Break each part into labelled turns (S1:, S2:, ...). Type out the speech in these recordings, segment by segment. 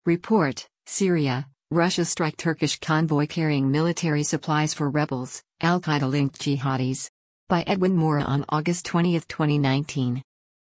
S1: Report, Syria, Russia strike Turkish convoy carrying military supplies for rebels, Al-Qaeda-linked jihadis. By Edwin Mora on August 20, 2019.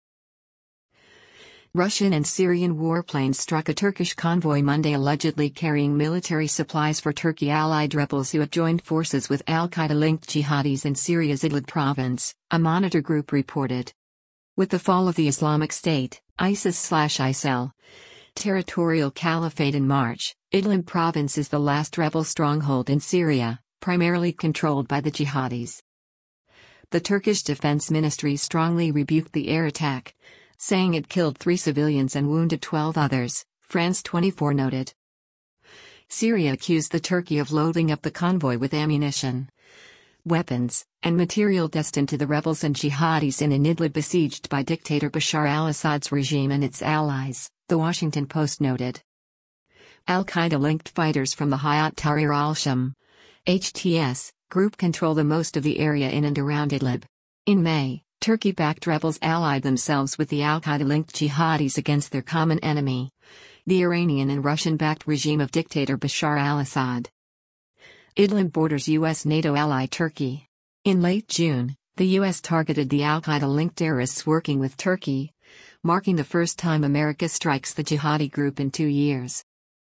S1: Russian and Syrian warplanes struck a Turkish convoy Monday allegedly carrying military supplies for Turkey-allied rebels who had joined forces with Al-Qaeda-linked jihadis in Syria's Idlib province, a Monitor group reported. With the fall of the Islamic State, ISIS/ISIL territorial caliphate in March, Idlib province is the last rebel stronghold in Syria, primarily controlled by the jihadis. The Turkish Defense Ministry strongly rebuked the air attack, saying it killed 3 civilians and wounded 12 others, France 24 noted. Syria accused the Turkey of loading up the convoy with ammunition, weapons, and material destined to the rebels and jihadis in an Idlib besieged by dictator Bashar al-Assad's regime and its allies, The Washington Post noted. Al-Qaeda-linked fighters from the Hayat Tahrir al-Sham (HTS) group control the most of the area in and around Idlib. In May, Turkey-backed rebels allied themselves with the Al-Qaeda-linked jihadis against their common enemy, the Iranian and Russian-backed regime of dictator Bashar al-Assad. Idlib borders U.S.-NATO ally Turkey. In late June, the U.S. targeted the Al-Qaeda-linked terrorists working with Turkey, marking the first time America strikes the jihadi group in 2 years.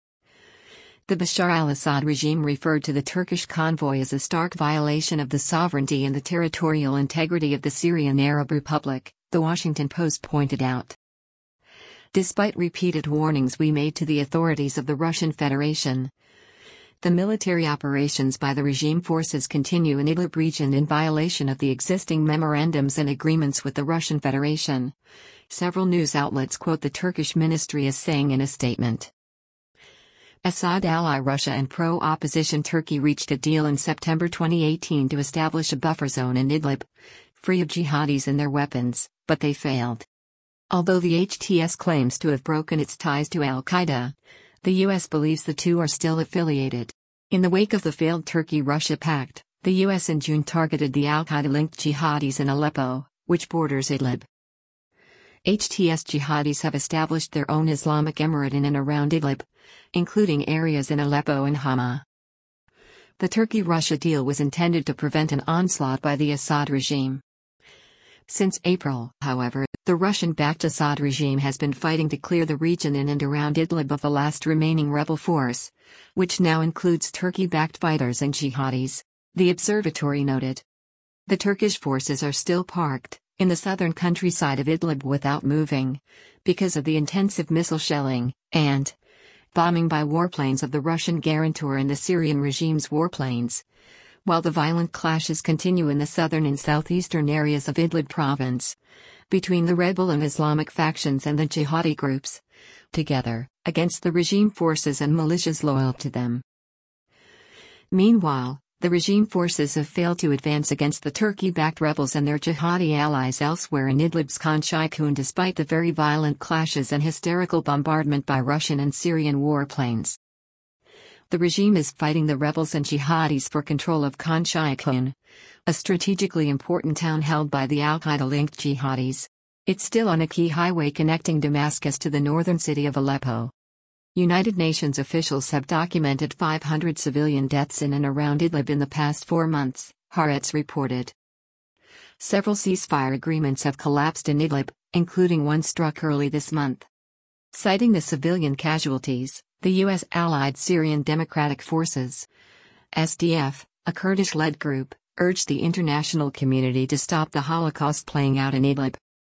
S1: The Bashar al-Assad regime referred to the Turkish convoy as a stark violation of the sovereignty and the territorial integrity of the Syrian Arab Republic, The Washington Post pointed out. Despite repeated warnings we made to the authorities of the Russian Federation, the military operations by the regime forces continue in Idlib region in violation of the existing memorandums and agreements with the Russian Federation, several news outlets quote the Turkish ministry as saying in a statement. Assad ally Russia and pro-opposition Turkey reached a deal in September 2018 to establish a buffer zone in Idlib, free of jihadis and their weapons, but they failed. Although the HTS claims to have broken its ties to al-Qaeda, the U.S. believes the two are still affiliated. In the wake of the failed Turkey-Russia pact, the U.S. in June targeted the al-Qaeda-linked jihadis in Aleppo, which borders Idlib. HTS jihadis have established their own Islamic emirate in and around Idlib, including areas in Aleppo and Hama. The Turkey-Russia deal was intended to prevent an onslaught by the Assad regime. Since April, however, the Russian-backed Assad regime has been fighting to clear the region in and around Idlib of the last remaining rebel force, which now includes Turkey-backed fighters and jihadis, the observatory noted. The Turkish forces are still parked in the southern countryside of Idlib without moving, because of the intensive missile shelling and bombing by warplanes of the Russian guarantor and the Syrian regime's warplanes, while the violent clashes continue in the southern and southeastern areas of Idlib province, between the rebel and Islamic factions and the jihadi groups, together, against the regime forces and militias loyal to them. Meanwhile, the regime forces have failed to advance against the Turkey-backed rebels and their jihadi allies elsewhere in Idlib's Khan Sheikhoun despite the very violent clashes and hysterical bombardment by Russian and Syrian warplanes. The regime is fighting the rebels and jihadis for control of Khan Sheikhoun, a strategically important town held by the Al-Qaeda-linked jihadis. It's still on a key highway connecting Damascus to the northern city of Aleppo. United Nations officials have documented 500 civilian deaths in and around Idlib in the past 4 months, Haaretz reported. Several ceasefire agreements have collapsed in Idlib, including one struck early this month. Citing the civilian casualties, the U.S. allied Syrian Democratic Forces, SDF, a Kurdish-led group, urged the international community to stop the Holocaust playing out in Idlib.